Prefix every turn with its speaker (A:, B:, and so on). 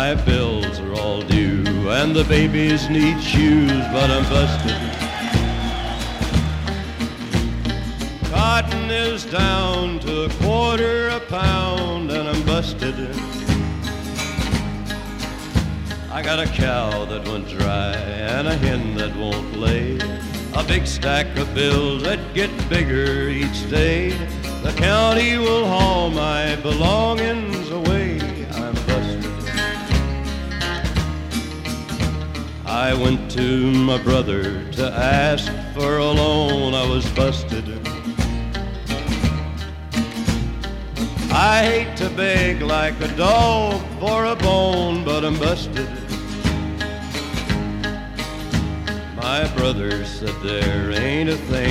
A: My bills are all due and the babies need shoes, but I'm busted. Cotton is down to a quarter a pound and I'm busted. I got a cow that went dry and a hen that won't lay, a big stack of bills that get bigger each day. The county will haul my belongings away. I'm busted. I went to my brother to ask for a loan. I was busted. I hate to beg like a dog for a bone, but I'm busted. My brother said there ain't a thing